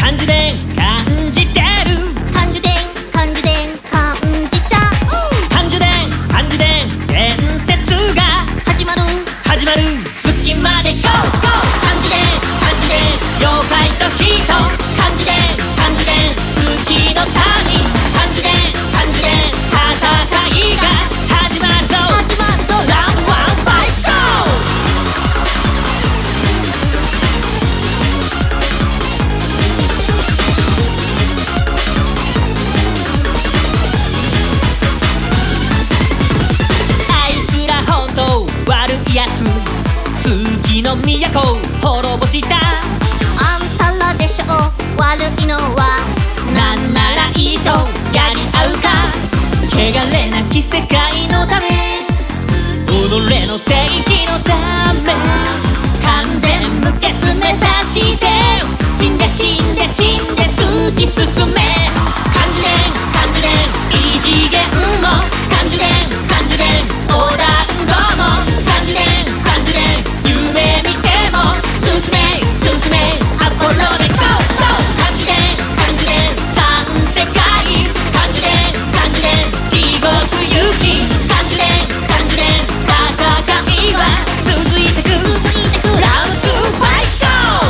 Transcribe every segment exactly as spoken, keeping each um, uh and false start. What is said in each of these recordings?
感受で感じてる感受で感受で感じちゃう感受で感受で伝説が始まる始まる月まで GO! GO! 感受で感受で妖怪と人感受で感受で月の谷感受で感受で戦いが始まるぞ始まるぞラウンドワンファイトショあいつら本当悪いやつ月の都滅ぼしたあんたらでしょ悪いのはなんなら以上やり合うか汚れなき世界のため己の正義のため完全無欠目指して死んで死んで死んで突き進め感じで感じで異次元も感じで感じで横断後も感じで感じで夢見ても進め進めアポロで GO! GO! 感じで感じで三世界感じで感じで地獄行き感じで感じで戦いは続いてく続いてくラウンドツーファイトショ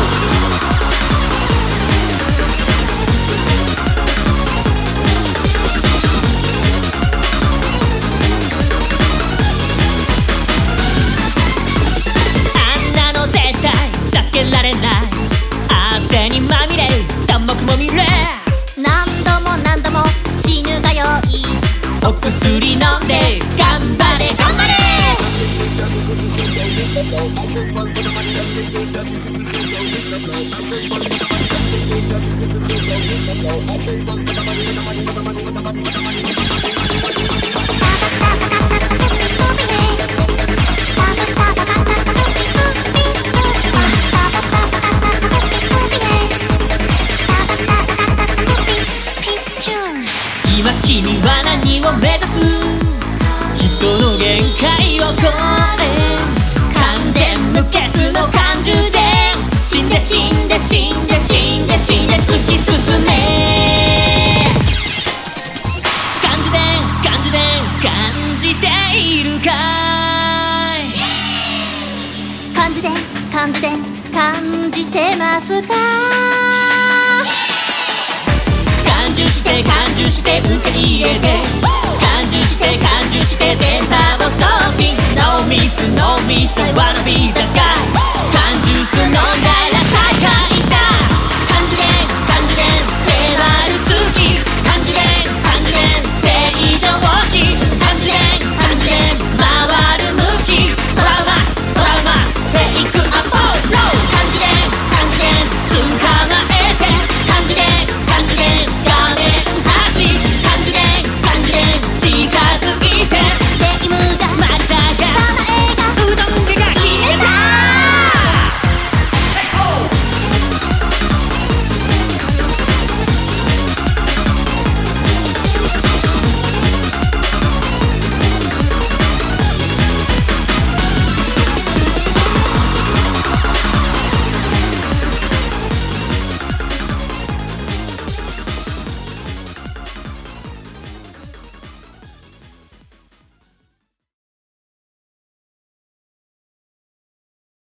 あんなの絶対避けられない汗にまみれたもくもみれ何度も何度も死ぬがよいお薬飲んで頑張れ頑張れ今君は何を目指す人の限界を超え完全無欠の感受で死んで死んで死んで死んで死んで突き進め感じで感じで感じているかい感じで感じで感じてますか感受して感受して受け入れて感受して感受して電波を送信 No miss no miss I wanna be the guy 感受す飲んだら再会